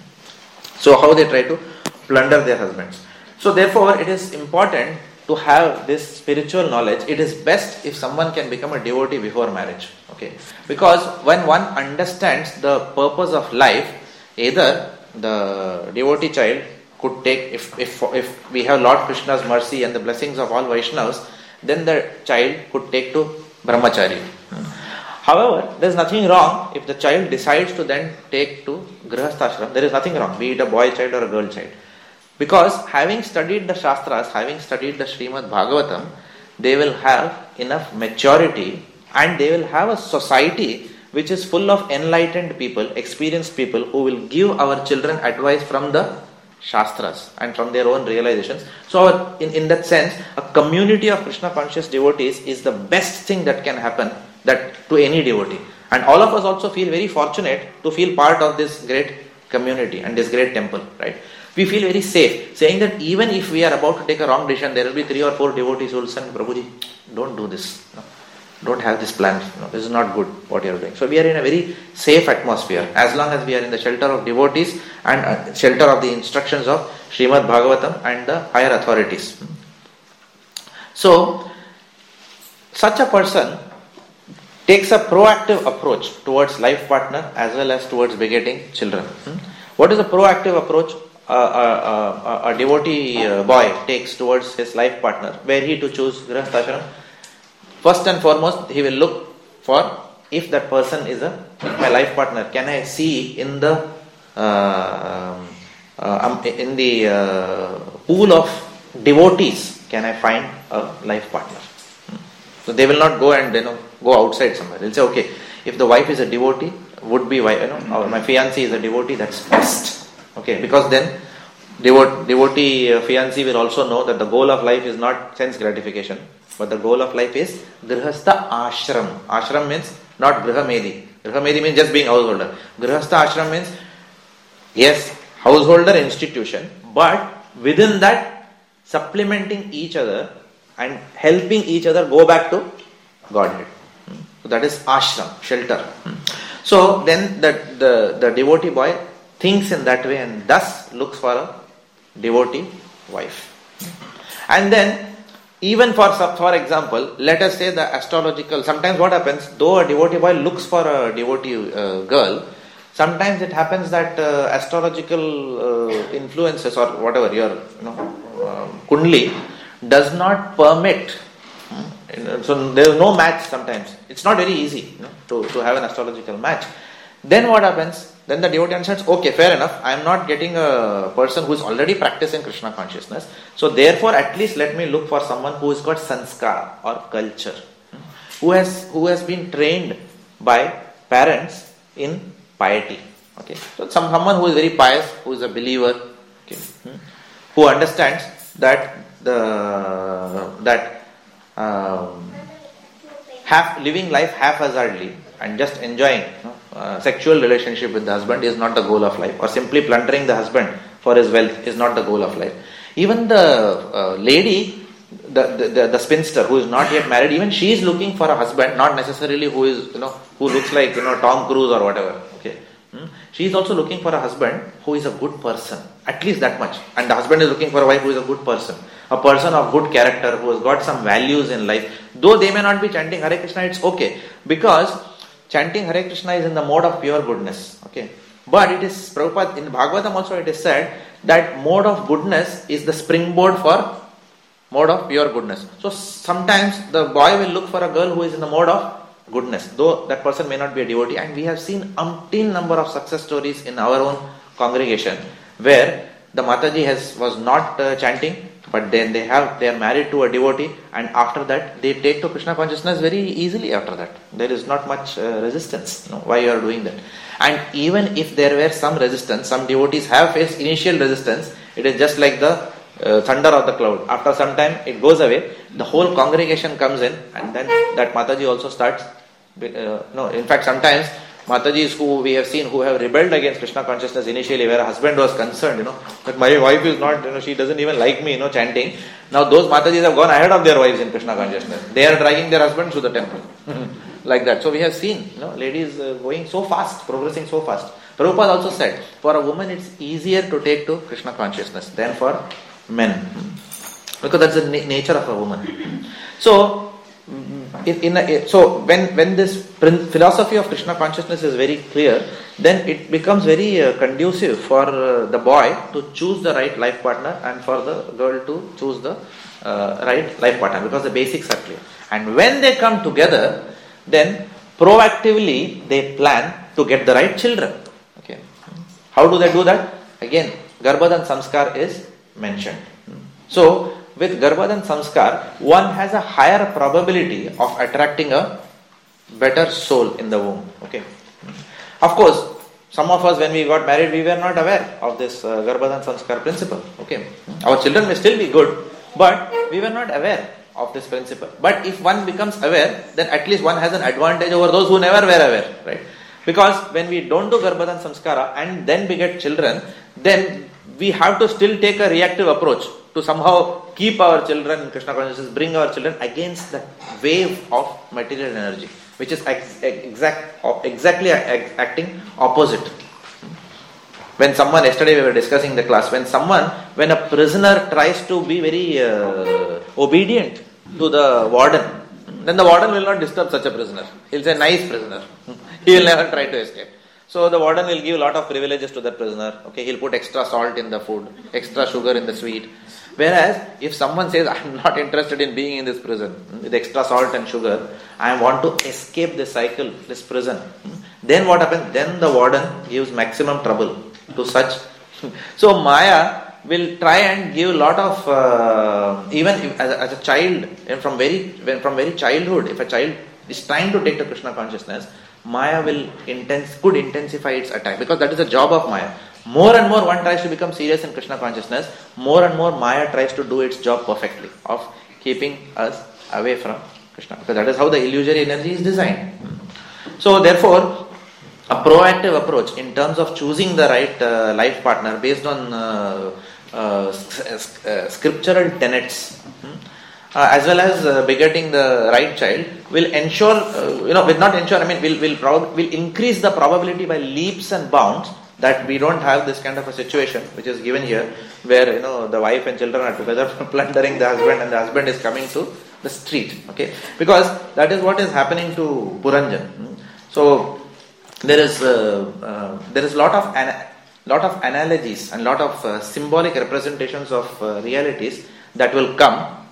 so how they try to plunder their husbands. So therefore, it is important to have this spiritual knowledge. It is best if someone can become a devotee before marriage. Okay, because when one understands the purpose of life, either the devotee child could take, if, if, if we have Lord Krishna's mercy and the blessings of all Vaishnavas, then the child could take to brahmachari. However, there is nothing wrong if the child decides to then take to grihasthashram. There is nothing wrong, be it a boy child or a girl child. Because having studied the Shastras, having studied the Srimad Bhagavatam, they will have enough maturity and they will have a society which is full of enlightened people, experienced people who will give our children advice from the Shastras and from their own realizations. So in, in that sense, a community of Krishna conscious devotees is the best thing that can happen that to any devotee. And all of us also feel very fortunate to feel part of this great community and this great temple, right? We feel very safe, saying that even if we are about to take a wrong decision, there will be three or four devotees who will say, Prabhuji, don't do this. No. Don't have this plan. No, this is not good what you are doing. So we are in a very safe atmosphere as long as we are in the shelter of devotees and uh, shelter of the instructions of Srimad Bhagavatam and the higher authorities. So such a person takes a proactive approach towards life partner as well as towards begetting children. What is a proactive approach uh, uh, uh, a devotee uh, boy takes towards his life partner? Where he to choose grihasthashram? First and foremost, he will look for if that person is a my life partner. Can I see in the uh, uh, in the uh, pool of devotees? Can I find a life partner? So they will not go and you know go outside somewhere. They'll say, okay, if the wife is a devotee, would be you know or my fiancé is a devotee. That's best. Okay, because then devotee devotee uh, fiancé will also know that the goal of life is not sense gratification. But the goal of life is grihastha ashram. Ashram means not grihamedi. Grihamedi means just being householder. Grihastha ashram means, yes, householder institution, but within that, supplementing each other and helping each other go back to Godhead. So that is ashram, shelter. So then the, the, the devotee boy thinks in that way and thus looks for a devotee wife. And then even for for example, let us say the astrological, sometimes what happens, though a devotee boy looks for a devotee uh, girl, sometimes it happens that uh, astrological uh, influences or whatever, your you know, uh, kundli does not permit, hmm, so there is no match sometimes. It's not very easy, you know, to, to have an astrological match. Then what happens? Then the devotee understands, okay, fair enough, I am not getting a person who is already practicing Krishna consciousness. So therefore, at least let me look for someone who has got sanskar or culture, who has who has been trained by parents in piety. Okay, so some, someone who is very pious, who is a believer, okay, who understands that the that um, half living life haphazardly and just enjoying, you know, uh, sexual relationship with the husband is not the goal of life, or simply plundering the husband for his wealth is not the goal of life. Even the uh, lady, the, the, the the spinster who is not yet married, even she is looking for a husband, not necessarily who is, you know, who looks like, you know, Tom Cruise or whatever. Okay, hmm? She is also looking for a husband who is a good person, at least that much. And the husband is looking for a wife who is a good person, a person of good character, who has got some values in life. Though they may not be chanting Hare Krishna, it's okay, because chanting Hare Krishna is in the mode of pure goodness. Okay, but it is, Prabhupada, in Bhagavatam also it is said that mode of goodness is the springboard for mode of pure goodness. So sometimes the boy will look for a girl who is in the mode of goodness, though that person may not be a devotee. And we have seen umpteen number of success stories in our own congregation where the Mataji has was not uh, chanting, but then they have they are married to a devotee, and after that they take to Krishna consciousness very easily. After that, there is not much uh, resistance. You know, why you are doing that? And even if there were some resistance, some devotees have faced initial resistance. It is just like the uh, thunder of the cloud. After some time, it goes away. The whole congregation comes in, and then that Mataji also starts. Uh, no, in fact, sometimes Matajis who we have seen who have rebelled against Krishna consciousness initially, where a husband was concerned, you know, that my wife is not, you know, she doesn't even like me, you know, chanting. Now those Matajis have gone ahead of their wives in Krishna consciousness. They are dragging their husbands to the temple. Like that. So we have seen, you know, ladies uh, going so fast, progressing so fast. Prabhupada also said, for a woman it's easier to take to Krishna consciousness than for men. Because that's the na- nature of a woman. So, In, in a, so when when this philosophy of Krishna consciousness is very clear, then it becomes very uh, conducive for uh, the boy to choose the right life partner and for the girl to choose the uh, right life partner, because the basics are clear. And when they come together, then proactively they plan to get the right children. Okay, how do they do that? Again, Garbhadan Samskar is mentioned. So with Garbhadan Samskar, one has a higher probability of attracting a better soul in the womb. Okay. Of course, some of us when we got married, we were not aware of this uh, Garbhadan Samskar principle. Okay. Our children may still be good, but we were not aware of this principle. But if one becomes aware, then at least one has an advantage over those who never were aware. Right? Because when we don't do Garbhadan Samskara and then beget children, then we have to still take a reactive approach to somehow keep our children in Krishna consciousness, bring our children against the wave of material energy, which is ex- exact, exactly acting opposite. When someone, yesterday we were discussing the class, when someone, when a prisoner tries to be very uh, obedient to the warden, then the warden will not disturb such a prisoner. He'll say, nice prisoner. He will never try to escape. So the warden will give a lot of privileges to that prisoner. Okay, he'll put extra salt in the food, extra sugar in the sweet. Whereas, if someone says, I am not interested in being in this prison with extra salt and sugar, I want to escape this cycle, this prison, then what happens? Then the warden gives maximum trouble to such. So Maya will try and give a lot of, uh, even if, as, a, as a child, and from very when from very childhood, if a child is trying to take the Krishna consciousness, Maya will intense, could intensify its attack, because that is the job of Maya. More and more one tries to become serious in Krishna consciousness, more and more Maya tries to do its job perfectly of keeping us away from Krishna, because that is how the illusory energy is designed. So therefore, a proactive approach in terms of choosing the right uh, life partner based on uh, uh, uh, scriptural tenets, uh, as well as uh, begetting the right child, will ensure, uh, you know, will not ensure, I mean, will will, prob- will increase the probability by leaps and bounds that we don't have this kind of a situation which is given here, where, you know, the wife and children are together plundering the husband, and the husband is coming to the street. Okay, because that is what is happening to Puranjan. So there is uh, uh, there is lot of an, lot of analogies and lot of uh, symbolic representations of uh, realities that will come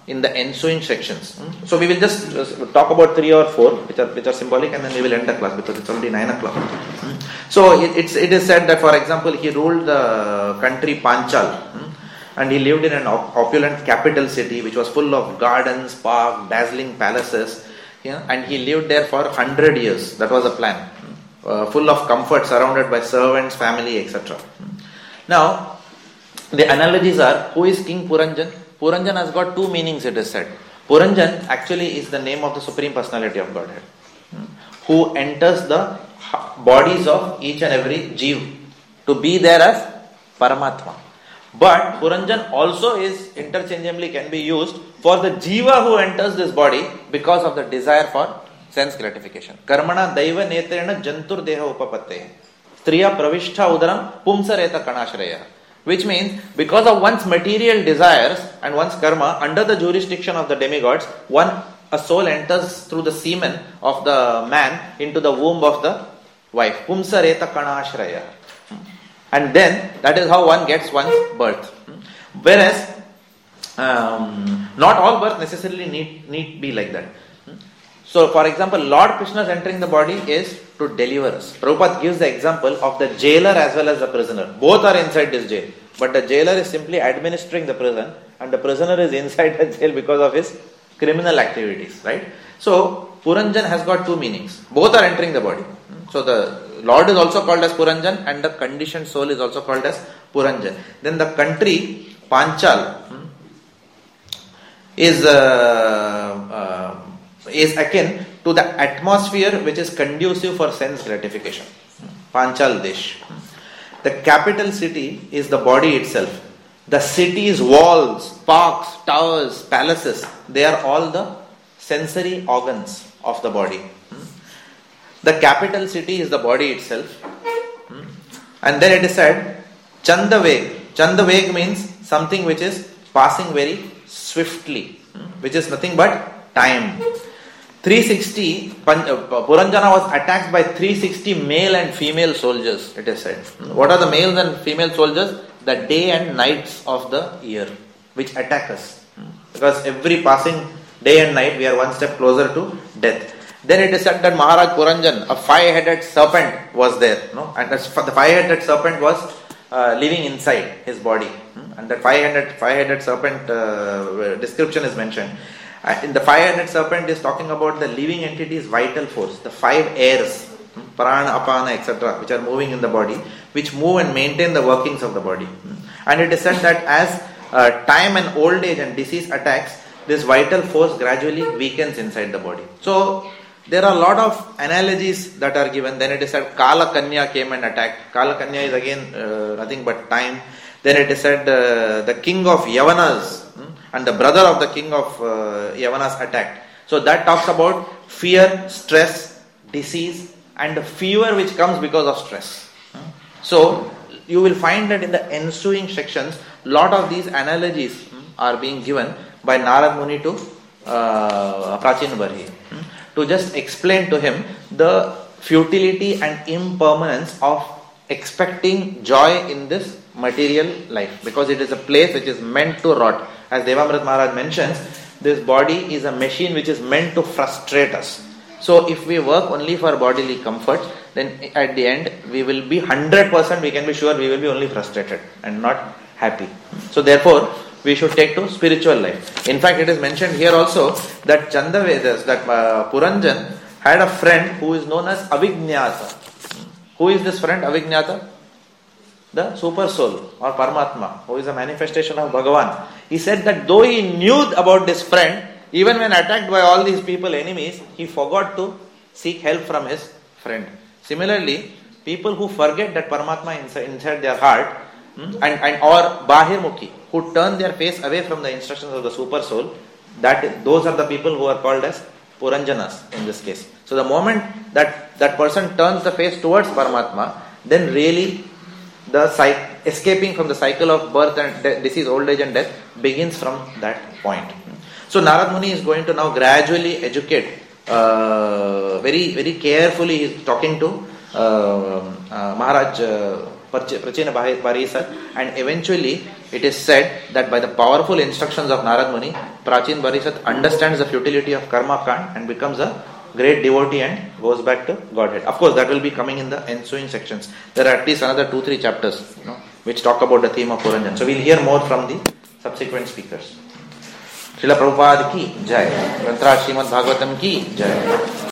in the ensuing sections. So we will just talk about three or four which are which are symbolic, and then we will end the class because it's already nine o'clock. So it, it's it is said that, for example, he ruled the country Panchal, and he lived in an opulent capital city which was full of gardens, parks, dazzling palaces. Yeah, and he lived there for one hundred years. That was the plan. Uh, full of comfort, surrounded by servants, family, et cetera. Now, the analogies are, who is King Puranjan? Puranjan has got two meanings, it is said. Puranjan actually is the name of the Supreme Personality of Godhead, who enters the bodies of each and every Jeev to be there as Paramatma. But Puranjan also is interchangeably can be used for the Jiva who enters this body because of the desire for sense gratification. Karmana daiva netrena jantur deha upapatte. Striya pravishtha udaram pumsareta kanashraya. Which means, because of one's material desires and one's karma, under the jurisdiction of the demigods, one a soul enters through the semen of the man into the womb of the wife. Pumsareta kanashraya. And then, that is how one gets one's birth. Whereas, um, not all birth necessarily need, need be like that. So, for example, Lord Krishna's entering the body is to deliver us. Prabhupada gives the example of the jailer as well as the prisoner. Both are inside this jail. But the jailer is simply administering the prison, and the prisoner is inside the jail because of his criminal activities. Right? So, Puranjan has got two meanings. Both are entering the body. So, the Lord is also called as Puranjan, and the conditioned soul is also called as Puranjan. Then the country, Panchal, is uh, uh, is akin to the atmosphere which is conducive for sense gratification. Panchal Desh. The capital city is the body itself. The city's walls, parks, towers, palaces, they are all the sensory organs of the body. The capital city is the body itself. And then it is said, Chandaveg. Chandaveg means something which is passing very swiftly, which is nothing but time. three sixty, Puranjana was attacked by three sixty male and female soldiers, it is said. What are the males and female soldiers? The day and nights of the year, which attack us. Because every passing day and night, we are one step closer to death. Then it is said that Maharaj Puranjan, a five-headed serpent was there. No? And the five-headed serpent was uh, living inside his body. And that five-headed, five-headed serpent uh, description is mentioned. In the five-headed serpent is talking about the living entity's vital force, the five airs, prana, apana, et cetera, which are moving in the body, which move and maintain the workings of the body. And it is said that as uh, time and old age and disease attacks, this vital force gradually weakens inside the body. So, there are a lot of analogies that are given. Then it is said Kala Kanya came and attacked. Kala Kanya is again uh, nothing but time. Then it is said uh, the king of Yavanas hmm, and the brother of the king of uh, Yavanas attacked. So that talks about fear, stress, disease, and the fever which comes because of stress. Hmm. So you will find that in the ensuing sections, lot of these analogies hmm, are being given by Narad Muni to uh, Prachin Barhi. Hmm. To just explain to him the futility and impermanence of expecting joy in this material life, because it is a place which is meant to rot. As Devamrit Maharaj mentions, this body is a machine which is meant to frustrate us. So if we work only for bodily comfort, then at the end we will be one hundred percent, we can be sure we will be only frustrated and not happy. So therefore, we should take to spiritual life. In fact, it is mentioned here also that Chandavedas, that uh, Puranjan had a friend who is known as Avijñāta. Who is this friend, Avijñāta? The super soul or Paramatma, who is a manifestation of Bhagavan. He said that though he knew about this friend, even when attacked by all these people, enemies, he forgot to seek help from his friend. Similarly, people who forget that Paramatma inside, inside their heart, and, and or Bahirmukhi, who turn their face away from the instructions of the super soul, that those are the people who are called as Puranjanas in this case. So the moment that that person turns the face towards Paramatma, then really the cycle, escaping from the cycle of birth and de- disease, old age and death begins from that point. So Narad Muni is going to now gradually educate, uh, very very carefully he is talking to uh, uh, Maharaj uh, Prachina Parisa, and eventually it is said that by the powerful instructions of Narad Muni, Prachin Barisat understands the futility of karma kand and becomes a great devotee and goes back to Godhead. Of course, that will be coming in the ensuing sections. There are at least another two, three chapters, you know, which talk about the theme of Puranjan. So we'll hear more from the subsequent speakers. Srila Prabhupada ki jai. Granthra Srimad Bhagavatam ki jai.